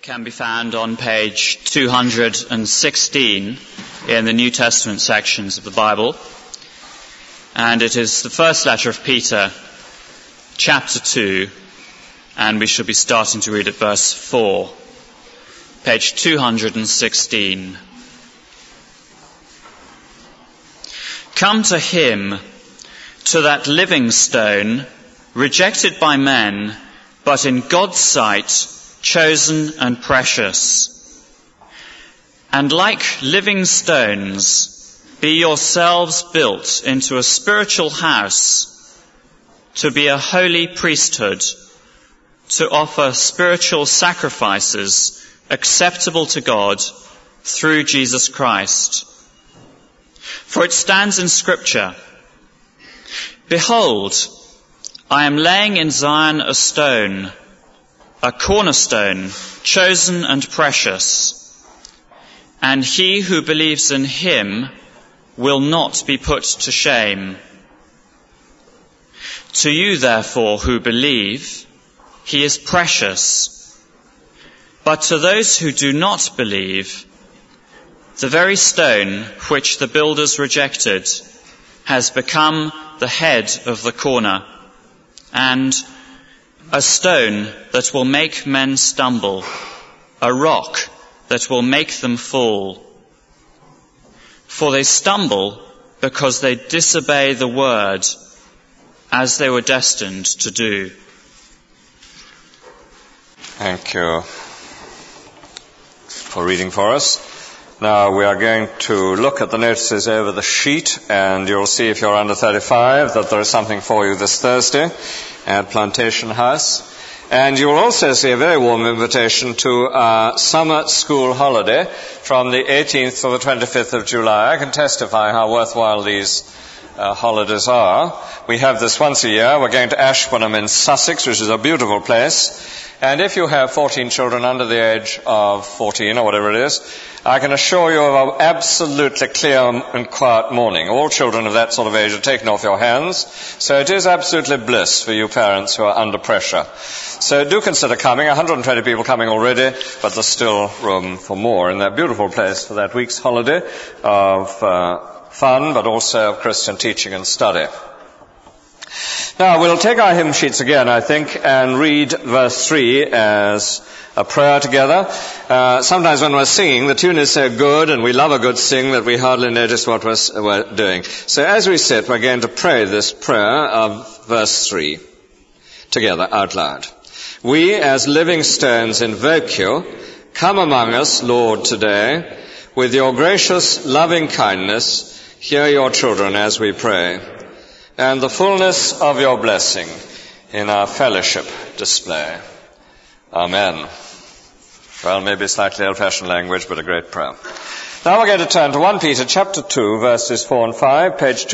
can be found on page 216 in the New Testament sections of the Bible. And it is the first letter of Peter, chapter 2, and we shall be starting to read at verse 4. Page 216. Come to him, to that living stone, rejected by men, but in God's sight, chosen and precious. And like living stones, be yourselves built into a spiritual house, to be a holy priesthood, to offer spiritual sacrifices acceptable to God through Jesus Christ. For it stands in Scripture, "Behold, I am laying in Zion a stone, a cornerstone, chosen and precious, and he who believes in him will not be put to shame. To you, therefore, who believe, he is precious. But to those who do not believe, the very stone which the builders rejected has become the head of the corner, and a stone that will make men stumble, a rock that will make them fall. For they stumble because they disobey the word, as they were destined to do." Thank you for reading for us. Now we are going to look at the notices over the sheet, and you'll see, if you're under 35, that there is something for you this Thursday at Plantation House. And you'll also see a very warm invitation to our summer school holiday from the 18th to the 25th of July. I can testify how worthwhile these holidays are. We have this once a year. We're going to Ashburnham in Sussex, which is a beautiful place. And if you have 14 children under the age of 14 or whatever it is, I can assure you of an absolutely clear and quiet morning. All children of that sort of age are taken off your hands. So it is absolutely bliss for you parents who are under pressure. So do consider coming. 120 people coming already, but there's still room for more in that beautiful place for that week's holiday of fun, but also of Christian teaching and study. Now, we'll take our hymn sheets again, I think, and read verse 3 as a prayer together. Sometimes when we're singing, the tune is so good and we love a good sing that we hardly notice what we're doing. So as we sit, we're going to pray this prayer of verse 3 together out loud. "We as living stones invoke you. Come among us, Lord, today. With your gracious loving kindness, hear your children as we pray. And the fullness of your blessing in our fellowship display. Amen." Well, maybe slightly old-fashioned language, but a great prayer. Now we're going to turn to 1 Peter chapter 2, verses 4 and 5, page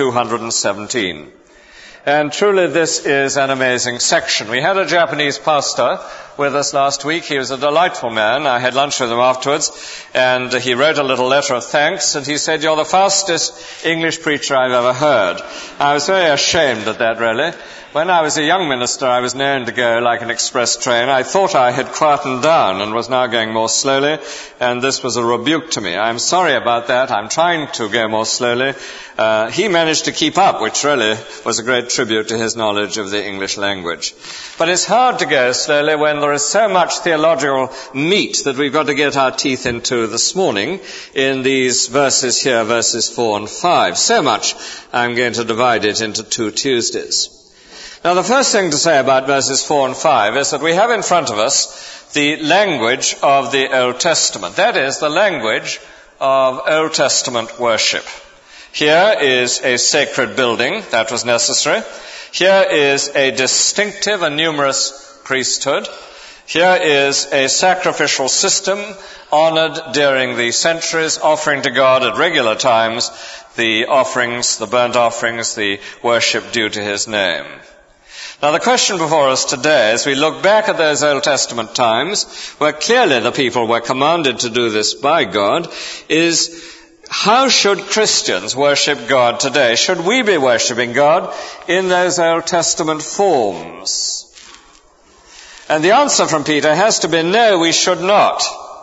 217. And truly this is an amazing section. We had a Japanese pastor with us last week. He was a delightful man. I had lunch with him afterwards, and he wrote a little letter of thanks, and he said, "You're the fastest English preacher I've ever heard." I was very ashamed at that, really. When I was a young minister, I was known to go like an express train. I thought I had quietened down and was now going more slowly, and this was a rebuke to me. I'm sorry about that. I'm trying to go more slowly. He managed to keep up, which really was a great tribute to his knowledge of the English language. But it's hard to go slowly when there is so much theological meat that we've got to get our teeth into this morning in these verses here, verses 4 and 5. So much I'm going to divide it into 2 Tuesdays. Now, the first thing to say about verses 4 and 5 is that we have in front of us the language of the Old Testament. That is, the language of Old Testament worship. Here is a sacred building that was necessary. Here is a distinctive and numerous priesthood. Here is a sacrificial system honored during the centuries, offering to God at regular times the offerings, the burnt offerings, the worship due to his name. Now the question before us today, as we look back at those Old Testament times, where clearly the people were commanded to do this by God, is how should Christians worship God today? Should we be worshipping God in those Old Testament forms? And the answer from Peter has to be, no, we should not.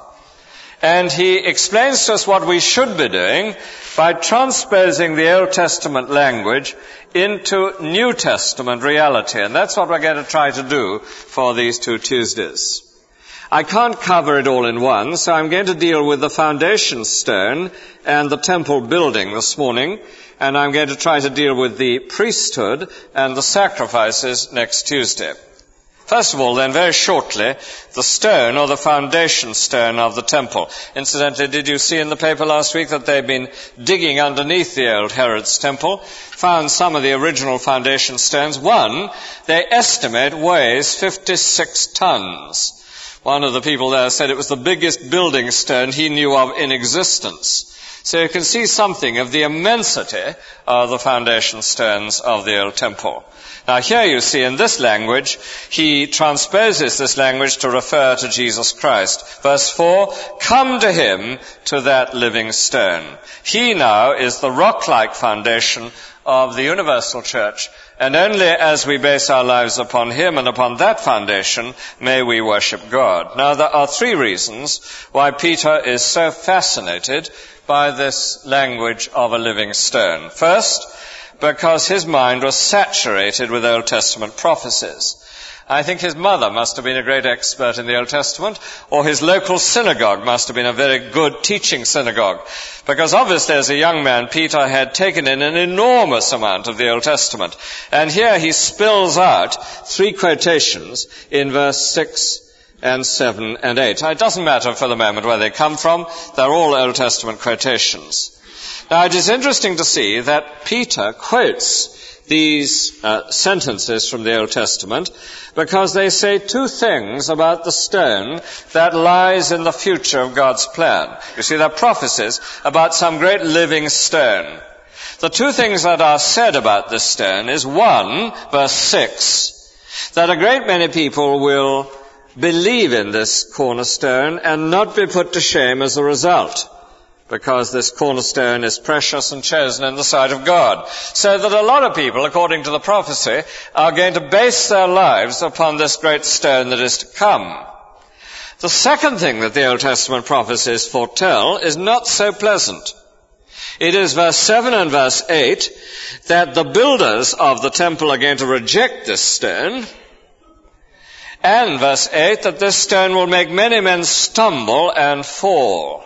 And he explains to us what we should be doing by transposing the Old Testament language into New Testament reality. And that's what we're going to try to do for these 2 Tuesdays. I can't cover it all in one, so I'm going to deal with the foundation stone and the temple building this morning, and I'm going to try to deal with the priesthood and the sacrifices next Tuesday. First of all, then, very shortly, the stone or the foundation stone of the temple. Incidentally, did you see in the paper last week that they've been digging underneath the old Herod's temple, found some of the original foundation stones? One, they estimate, weighs 56 tons. One of the people there said it was the biggest building stone he knew of in existence. So you can see something of the immensity of the foundation stones of the old temple. Now here you see in this language, he transposes this language to refer to Jesus Christ. Verse 4, come to him, to that living stone. He now is the rock-like foundation of the universal church, and only as we base our lives upon him and upon that foundation may we worship God. Now there are 3 reasons why Peter is so fascinated by this language of a living stone. First, because his mind was saturated with Old Testament prophecies. I think his mother must have been a great expert in the Old Testament, or his local synagogue must have been a very good teaching synagogue. Because obviously as a young man, Peter had taken in an enormous amount of the Old Testament. And here he spills out 3 quotations in verse 6 and 7 and 8. It doesn't matter for the moment where they come from. They're all Old Testament quotations. Now, it is interesting to see that Peter quotes these sentences from the Old Testament because they say 2 things about the stone that lies in the future of God's plan. You see, they're prophecies about some great living stone. The 2 things that are said about this stone is, 1, verse 6, that a great many people will believe in this cornerstone and not be put to shame as a result, because this cornerstone is precious and chosen in the sight of God. So that a lot of people, according to the prophecy, are going to base their lives upon this great stone that is to come. The second thing that the Old Testament prophecies foretell is not so pleasant. It is verse 7 and verse 8 that the builders of the temple are going to reject this stone, and verse 8 that this stone will make many men stumble and fall.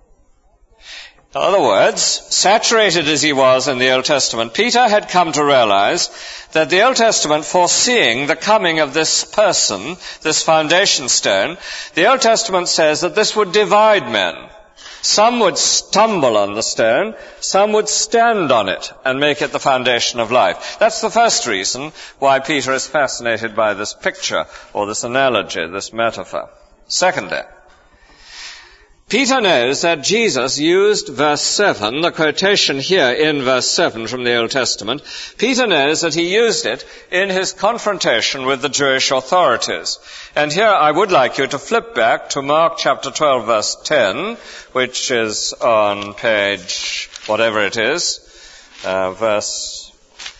In other words, saturated as he was in the Old Testament, Peter had come to realize that the Old Testament, foreseeing the coming of this person, this foundation stone, the Old Testament says that this would divide men. Some would stumble on the stone, some would stand on it and make it the foundation of life. That's the first reason why Peter is fascinated by this picture, or this analogy, this metaphor. Secondly, Peter knows that Jesus used verse 7, the quotation here in verse 7 from the Old Testament. Peter knows that he used it in his confrontation with the Jewish authorities. And here I would like you to flip back to Mark chapter 12, verse 10, which is on page, whatever it is, verse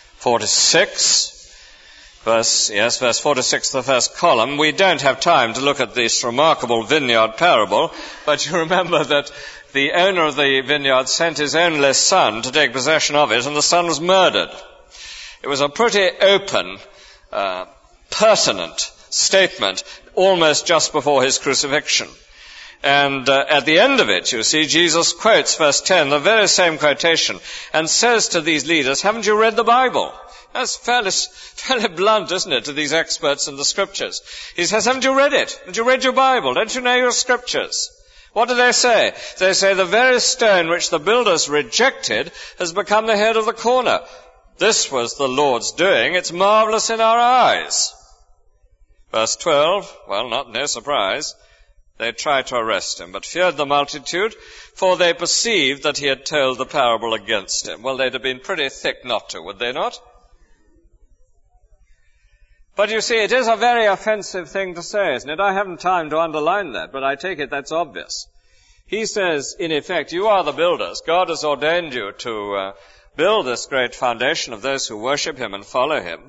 46. Verse 46, the first column. We don't have time to look at this remarkable vineyard parable, but you remember that the owner of the vineyard sent his only son to take possession of it, and the son was murdered. It was a pretty open, pertinent statement, almost just before his crucifixion. And at the end of it, you see, Jesus quotes verse 10, the very same quotation, and says to these leaders, haven't you read the Bible? That's fairly blunt, isn't it, to these experts in the Scriptures. He says, haven't you read it? Haven't you read your Bible? Don't you know your Scriptures? What do they say? They say the very stone which the builders rejected has become the head of the corner. This was the Lord's doing. It's marvelous in our eyes. Verse 12, well, no surprise. They tried to arrest him, but feared the multitude, for they perceived that he had told the parable against him. Well, they'd have been pretty thick not to, would they not? But you see, it is a very offensive thing to say, isn't it? I haven't time to underline that, but I take it that's obvious. He says, in effect, you are the builders. God has ordained you to build this great foundation of those who worship him and follow him.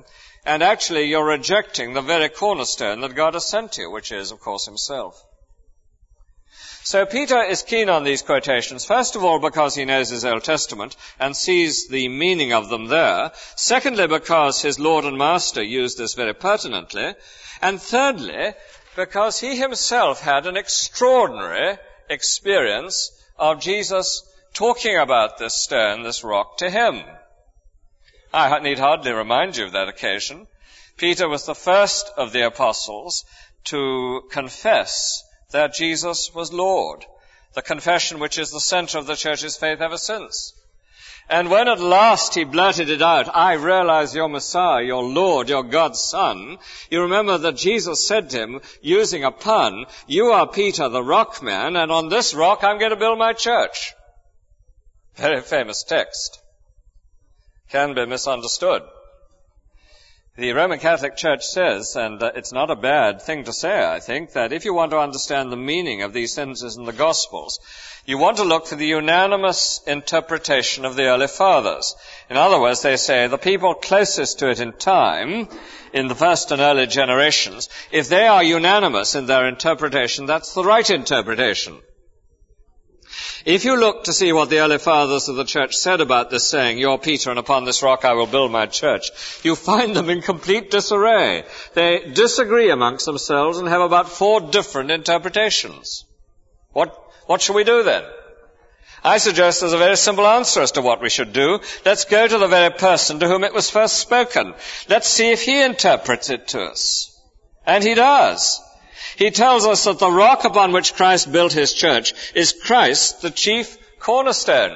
And actually, you're rejecting the very cornerstone that God has sent you, which is, of course, himself. So Peter is keen on these quotations, first of all because he knows his Old Testament and sees the meaning of them there. Secondly, because his Lord and Master used this very pertinently. And thirdly, because he himself had an extraordinary experience of Jesus talking about this stone, this rock, to him. I need hardly remind you of that occasion. Peter was the first of the apostles to confess that Jesus was Lord, the confession which is the center of the church's faith ever since. And when at last he blurted it out, I realize you're Messiah, you're Lord, you're God's Son, you remember that Jesus said to him, using a pun, you are Peter the rock man, and on this rock I'm going to build my church. Very famous text. Can be misunderstood. The Roman Catholic Church says, and it's not a bad thing to say, I think, that if you want to understand the meaning of these sentences in the Gospels, you want to look for the unanimous interpretation of the early fathers. In other words, they say the people closest to it in time, in the first and early generations, if they are unanimous in their interpretation, that's the right interpretation. If you look to see what the early fathers of the church said about this saying, you're Peter and upon this rock I will build my church, you find them in complete disarray. They disagree amongst themselves and have about 4 different interpretations. What should we do then? I suggest there's a very simple answer as to what we should do. Let's go to the very person to whom it was first spoken. Let's see if he interprets it to us. And he does. He tells us that the rock upon which Christ built his church is Christ, the chief cornerstone.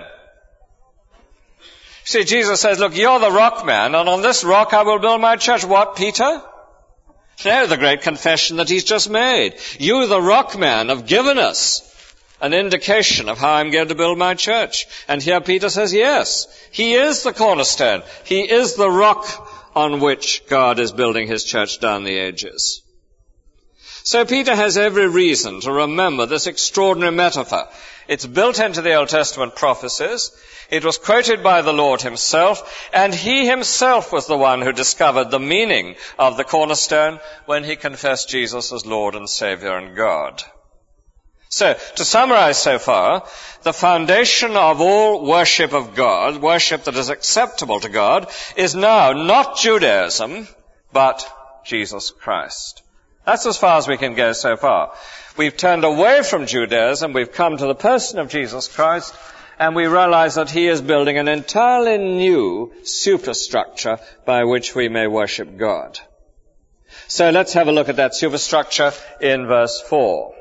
See, Jesus says, look, you're the rock man, and on this rock I will build my church. What, Peter? No, the great confession that he's just made. You, the rock man, have given us an indication of how I'm going to build my church. And here Peter says, yes, he is the cornerstone. He is the rock on which God is building his church down the ages. So Peter has every reason to remember this extraordinary metaphor. It's built into the Old Testament prophecies. It was quoted by the Lord himself, and he himself was the one who discovered the meaning of the cornerstone when he confessed Jesus as Lord and Savior and God. So, to summarize so far, the foundation of all worship of God, worship that is acceptable to God, is now not Judaism, but Jesus Christ. That's as far as we can go so far. We've turned away from Judaism, we've come to the person of Jesus Christ, and we realize that he is building an entirely new superstructure by which we may worship God. So let's have a look at that superstructure in verse 4.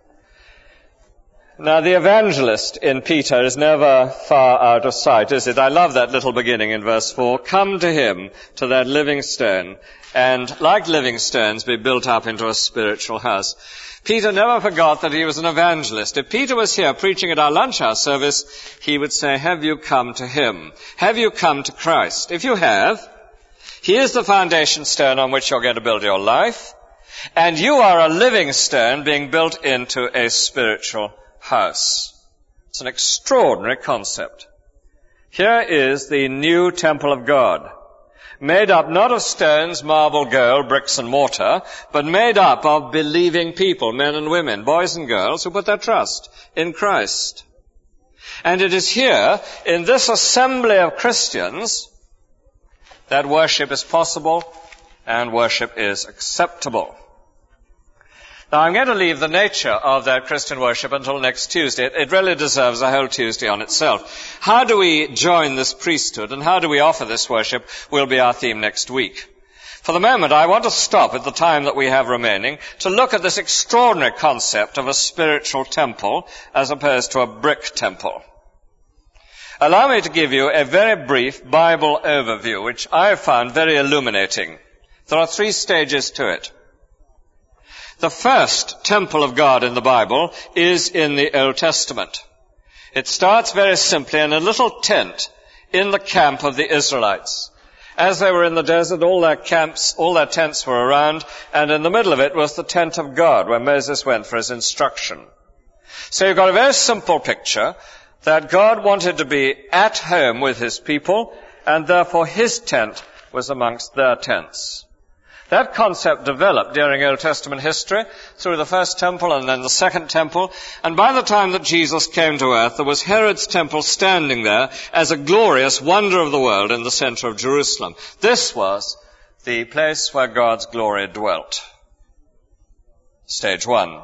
Now, the evangelist in Peter is never far out of sight, is it? I love that little beginning in verse 4. Come to him, to that living stone, and like living stones be built up into a spiritual house. Peter never forgot that he was an evangelist. If Peter was here preaching at our lunch hour service, he would say, have you come to him? Have you come to Christ? If you have, he is the foundation stone on which you're going to build your life, and you are a living stone being built into a spiritual house. It's an extraordinary concept. Here is the new temple of God, made up not of stones, marble, gold, bricks and mortar, but made up of believing people, men and women, boys and girls, who put their trust in Christ. And it is here, in this assembly of Christians, that worship is possible and worship is acceptable. Now, I'm going to leave the nature of that Christian worship until next Tuesday. It really deserves a whole Tuesday on itself. How do we join this priesthood and how do we offer this worship will be our theme next week. For the moment, I want to stop at the time that we have remaining to look at this extraordinary concept of a spiritual temple as opposed to a brick temple. Allow me to give you a very brief Bible overview, which I have found very illuminating. There are 3 stages to it. The first temple of God in the Bible is in the Old Testament. It starts very simply in a little tent in the camp of the Israelites. As they were in the desert, all their tents were around, and in the middle of it was the tent of God, where Moses went for his instruction. So you've got a very simple picture that God wanted to be at home with his people, and therefore his tent was amongst their tents. That concept developed during Old Testament history through the first temple and then the second temple. And by the time that Jesus came to earth, there was Herod's temple standing there as a glorious wonder of the world in the center of Jerusalem. This was the place where God's glory dwelt. Stage 1.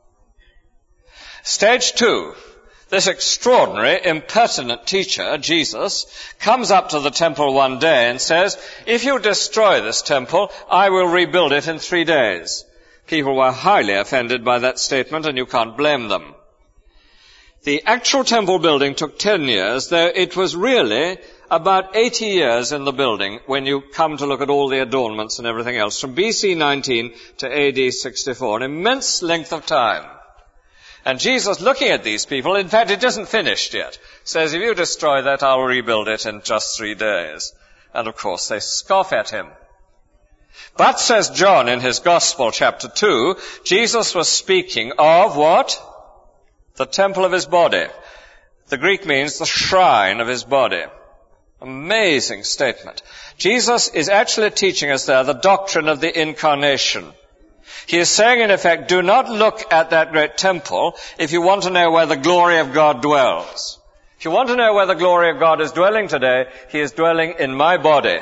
Stage 2. This extraordinary, impertinent teacher, Jesus, comes up to the temple one day and says, if you destroy this temple, I will rebuild it in 3 days. People were highly offended by that statement, and you can't blame them. The actual temple building took 10 years, though it was really about 80 years in the building when you come to look at all the adornments and everything else, from BC 19 to AD 64, an immense length of time. And Jesus, looking at these people, in fact, it isn't finished yet, says, if you destroy that, I'll rebuild it in just 3 days. And of course, they scoff at him. But, says John in his Gospel, chapter 2, Jesus was speaking of what? The temple of his body. The Greek means the shrine of his body. Amazing statement. Jesus is actually teaching us there the doctrine of the incarnation. He is saying, in effect, do not look at that great temple if you want to know where the glory of God dwells. If you want to know where the glory of God is dwelling today, he is dwelling in my body.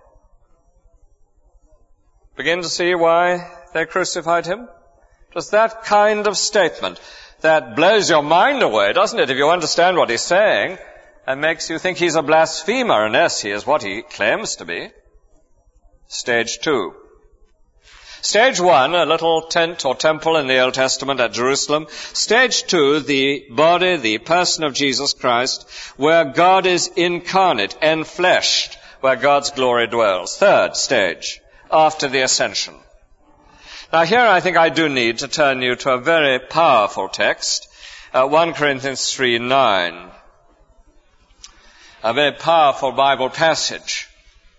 Begin to see why they crucified him? Just that kind of statement that blows your mind away, doesn't it, if you understand what he's saying, and makes you think he's a blasphemer, unless he is what he claims to be. Stage 2. Stage 1, a little tent or temple in the Old Testament at Jerusalem. Stage 2, the body, the person of Jesus Christ, where God is incarnate, enfleshed, where God's glory dwells. Third stage, after the ascension. Now here I think I do need to turn you to a very powerful text, 1 Corinthians 3:9. A very powerful Bible passage.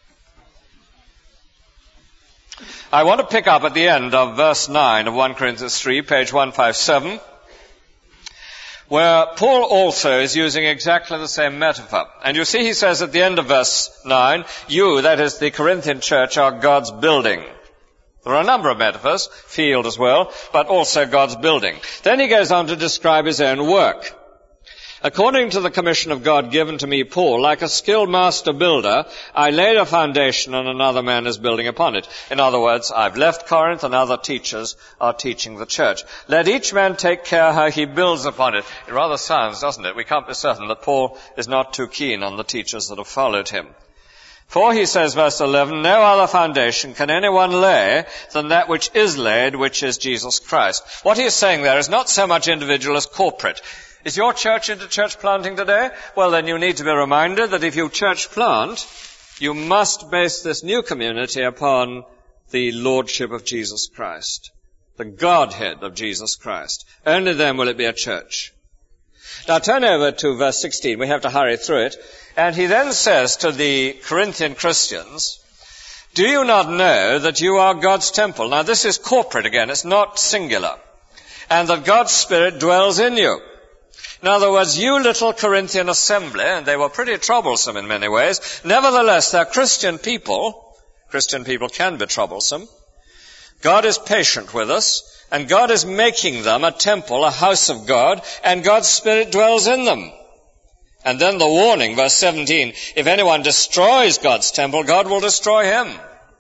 I want to pick up at the end of verse 9 of 1 Corinthians 3, page 157, where Paul also is using exactly the same metaphor. And you see he says at the end of verse 9, you, that is the Corinthian church, are God's building. There are a number of metaphors, field as well, but also God's building. Then he goes on to describe his own work. According to the commission of God given to me, Paul, like a skilled master builder, I laid a foundation and another man is building upon it. In other words, I've left Corinth and other teachers are teaching the church. Let each man take care how he builds upon it. It rather sounds, doesn't it? We can't be certain that Paul is not too keen on the teachers that have followed him. For, he says, verse 11, no other foundation can anyone lay than that which is laid, which is Jesus Christ. What he is saying there is not so much individual as corporate. Is your church into church planting today? Well, then you need to be reminded that if you church plant, you must base this new community upon the lordship of Jesus Christ, the Godhead of Jesus Christ. Only then will it be a church. Now turn over to verse 16. We have to hurry through it. And he then says to the Corinthian Christians, do you not know that you are God's temple? Now this is corporate again. It's not singular. And that God's Spirit dwells in you. In other words, you little Corinthian assembly, and they were pretty troublesome in many ways, nevertheless, they're Christian people. Christian people can be troublesome. God is patient with us, and God is making them a temple, a house of God, and God's Spirit dwells in them. And then the warning, verse 17, if anyone destroys God's temple, God will destroy him.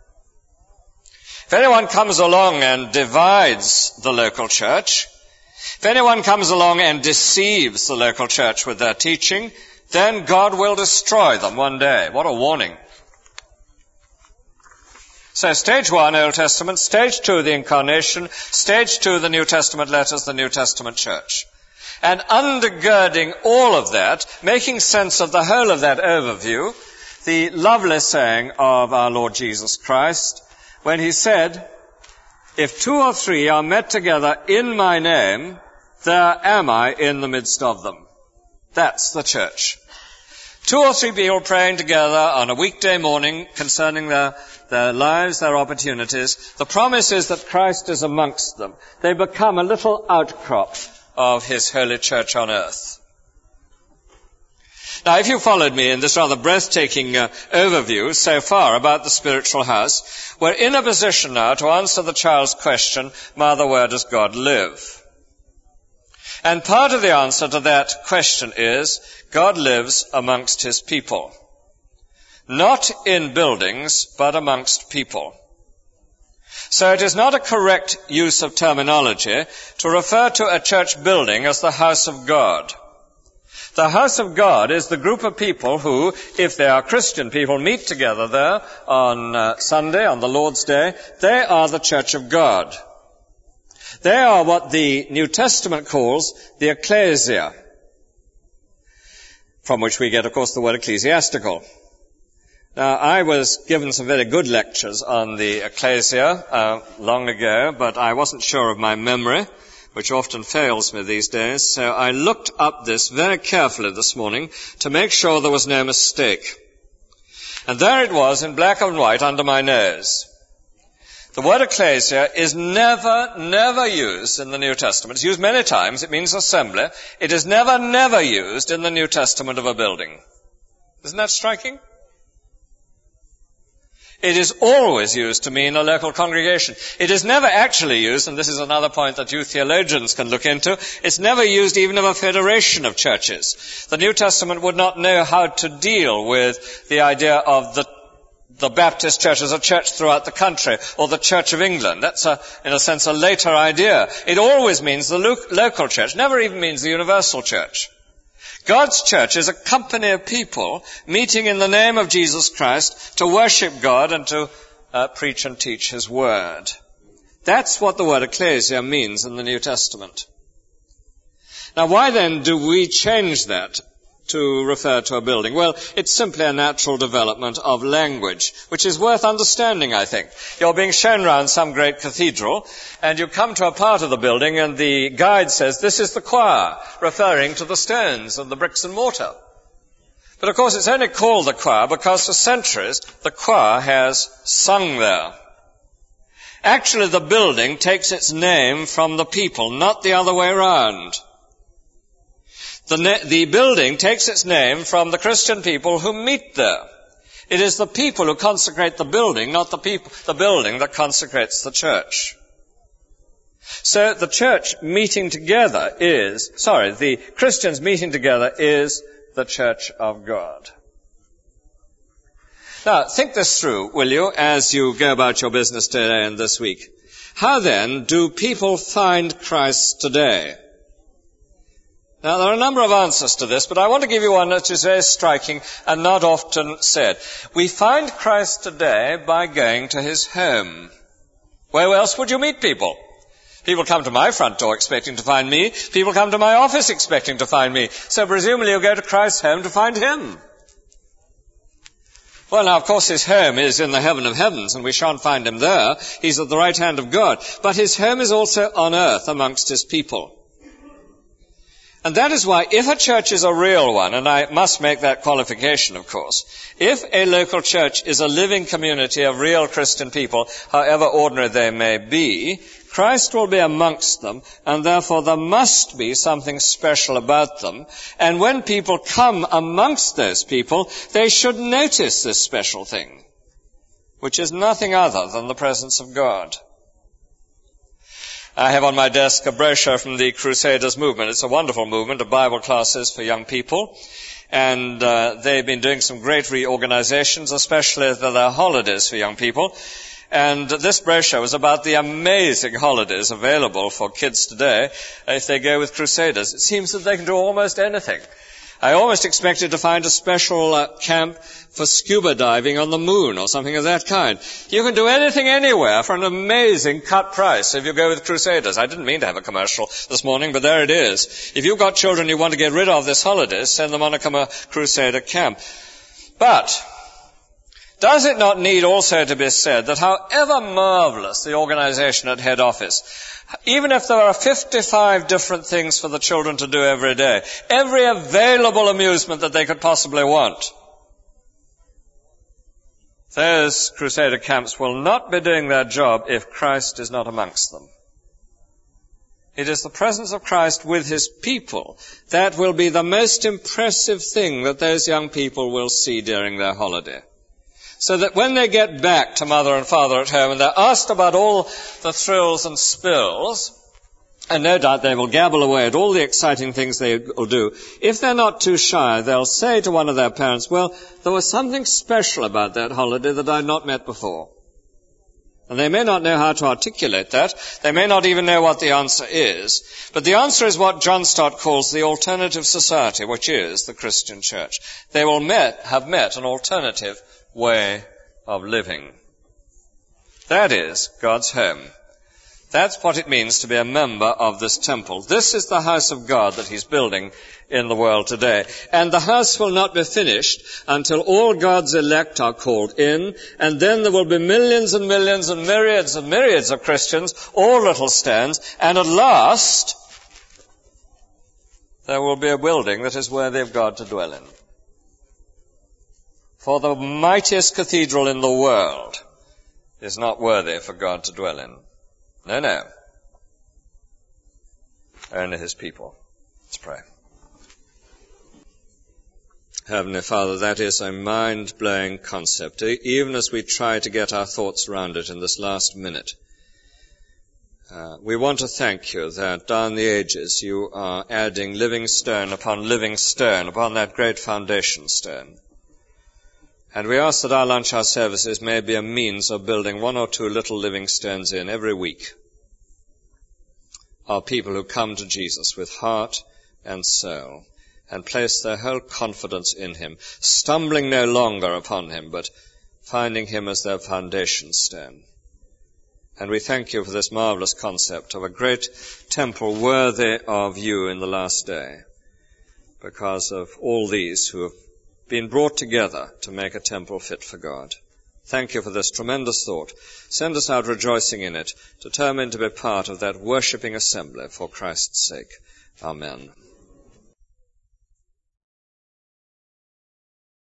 If anyone comes along and divides the local church, if anyone comes along and deceives the local church with their teaching, then God will destroy them one day. What a warning. So stage 1, Old Testament. Stage 2, the Incarnation. Stage 2, the New Testament letters, the New Testament church. And undergirding all of that, making sense of the whole of that overview, the lovely saying of our Lord Jesus Christ, when he said, if 2 or 3 are met together in my name, there am I in the midst of them. That's the church. 2 or 3 people praying together on a weekday morning concerning their lives, their opportunities. The promise is that Christ is amongst them. They become a little outcrop of his holy church on earth. Now, if you followed me in this rather breathtaking overview so far about the spiritual house, we're in a position now to answer the child's question, Mother, where does God live? And part of the answer to that question is, God lives amongst his people. Not in buildings, but amongst people. So it is not a correct use of terminology to refer to a church building as the house of God. The house of God is the group of people who, if they are Christian people, meet together there on Sunday, on the Lord's Day. They are the church of God. They are what the New Testament calls the ecclesia, from which we get, of course, the word ecclesiastical. Now, I was given some very good lectures on the ecclesia long ago, but I wasn't sure of my memory, which often fails me these days, so I looked up this very carefully this morning to make sure there was no mistake. And there it was in black and white under my nose. The word ecclesia is never used in the New Testament. It's used many times. It means assembly. It is never used in the New Testament of a building. Isn't that striking? It is always used to mean a local congregation. It is never actually used, and this is another point that you theologians can look into, it's never used even of a federation of churches. The New Testament would not know how to deal with the idea of the Baptist church as a church throughout the country, or the Church of England. That's, in a sense, a later idea. It always means the local church, never even means the universal church. God's church is a company of people meeting in the name of Jesus Christ to worship God and to preach and teach his word. That's what the word ecclesia means in the New Testament. Now, why then do we change that to refer to a building? Well, it's simply a natural development of language, which is worth understanding, I think. You're being shown around some great cathedral, and you come to a part of the building, and the guide says, this is the choir, referring to the stones and the bricks and mortar. But of course, it's only called the choir because for centuries, the choir has sung there. Actually, the building takes its name from the people, not the other way around. The building takes its name from the Christian people who meet there. It is the people who consecrate the building, not the building that consecrates the church. So the Christians meeting together is the church of God. Now, think this through, will you, as you go about your business today and this week. How then do people find Christ today? Now, there are a number of answers to this, but I want to give you one that is very striking and not often said. We find Christ today by going to his home. Where else would you meet people? People come to my front door expecting to find me. People come to my office expecting to find me. So presumably you'll go to Christ's home to find him. Well, now, of course, his home is in the heaven of heavens, and we shan't find him there. He's at the right hand of God. But his home is also on earth amongst his people. And that is why, if a church is a real one, and I must make that qualification, of course, if a local church is a living community of real Christian people, however ordinary they may be, Christ will be amongst them, and therefore there must be something special about them. And when people come amongst those people, they should notice this special thing, which is nothing other than the presence of God. I have on my desk a brochure from the Crusaders movement. It's a wonderful movement of Bible classes for young people. And they've been doing some great reorganizations, especially their holidays for young people. And this brochure was about the amazing holidays available for kids today if they go with Crusaders. It seems that they can do almost anything. I almost expected to find a special camp for scuba diving on the moon or something of that kind. You can do anything anywhere for an amazing cut price if you go with Crusaders. I didn't mean to have a commercial this morning, but there it is. If you've got children you want to get rid of this holiday, send them on a Crusader camp. But does it not need also to be said that however marvelous the organization at head office, even if there are 55 different things for the children to do every day, every available amusement that they could possibly want, those Crusader camps will not be doing their job if Christ is not amongst them. It is the presence of Christ with his people. That will be the most impressive thing that those young people will see during their holiday. So that when they get back to mother and father at home and they're asked about all the thrills and spills, and no doubt they will gabble away at all the exciting things they will do, if they're not too shy, they'll say to one of their parents, well, there was something special about that holiday that I'd not met before. And they may not know how to articulate that. They may not even know what the answer is. But the answer is what John Stott calls the alternative society, which is the Christian church. They will have met an alternative way of living. That is God's home. That's what it means to be a member of this temple. This is the house of God that he's building in the world today. And the house will not be finished until all God's elect are called in, and then there will be millions and millions and myriads of Christians, all little stones, and at last there will be a building that is worthy of God to dwell in. For the mightiest cathedral in the world is not worthy for God to dwell in. No. Only his people. Let's pray. Heavenly Father, that is a mind-blowing concept, even as we try to get our thoughts around it in this last minute. We want to thank you that down the ages you are adding living stone upon that great foundation stone. And we ask that our lunch hour services may be a means of building one or two little living stones in every week of people who come to Jesus with heart and soul and place their whole confidence in him, stumbling no longer upon him, but finding him as their foundation stone. And we thank you for this marvelous concept of a great temple worthy of you in the last day, because of all these who have been brought together to make a temple fit for God. Thank you for this tremendous thought. Send us out rejoicing in it, determined to be part of that worshipping assembly for Christ's sake. Amen.